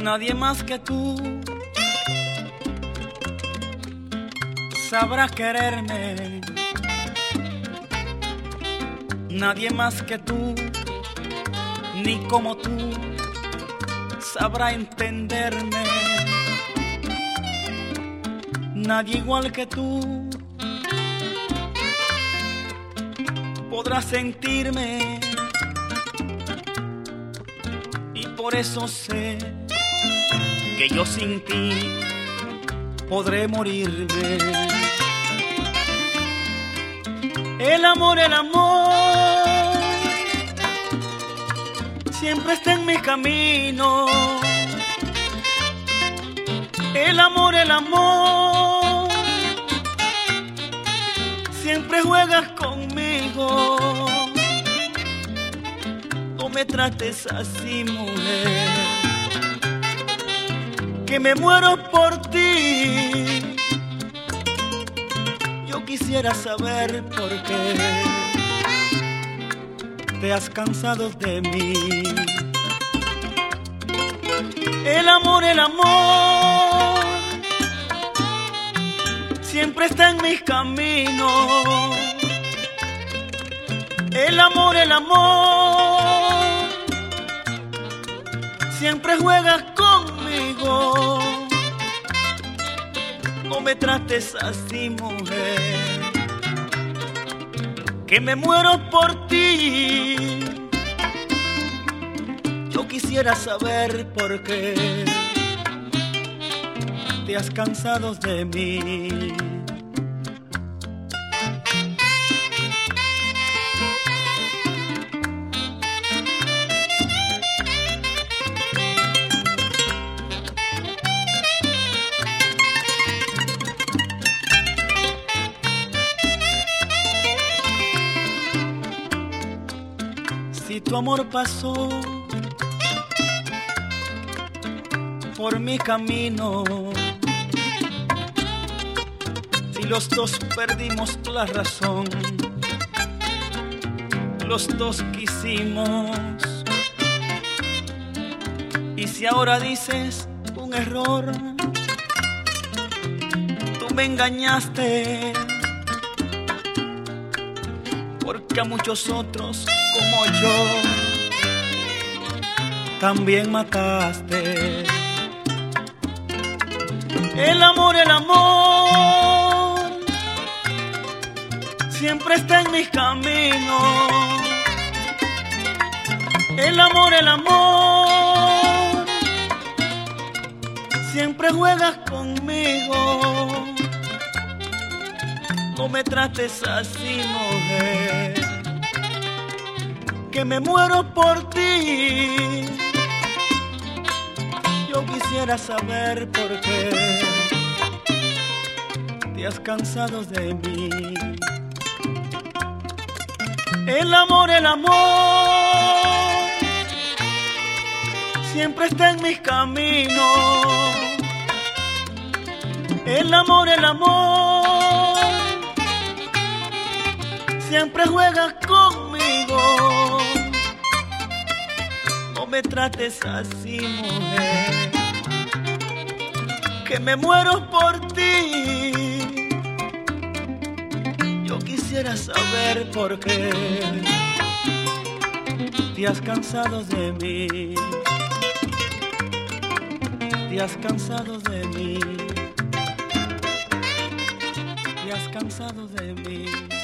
Nadie más que tú sabrá quererme. Nadie más que tú, ni como tú, sabrá entenderme. Nadie igual que tú podrá sentirme. Y por eso sé que yo sin ti podré morirme. El amor siempre está en mi camino. El amor siempre juegas conmigo. No me trates así, mujer, que me muero por ti. Yo quisiera saber por qué te has cansado de mí. El amor siempre está en mis caminos. El amor siempre juegas conmigo. No me trates así, mujer, que me muero por ti. Yo quisiera saber por qué te has cansado de mí. Si tu amor pasó por mi camino, si los dos perdimos la razón, los dos quisimos, y si ahora dices un error, tú me engañaste, porque a muchos otros como yo también mataste. El amor siempre está en mis caminos. El amor siempre juegas conmigo. No me trates así, mujer, que me muero por ti. Yo quisiera saber por qué te has cansado de mí. El amor siempre está en mis caminos. El amor siempre juegas conmigo. No me trates así, mujer, que me muero por ti. Yo quisiera saber por qué te has cansado de mí. Te has cansado de mí. Te has cansado de mí.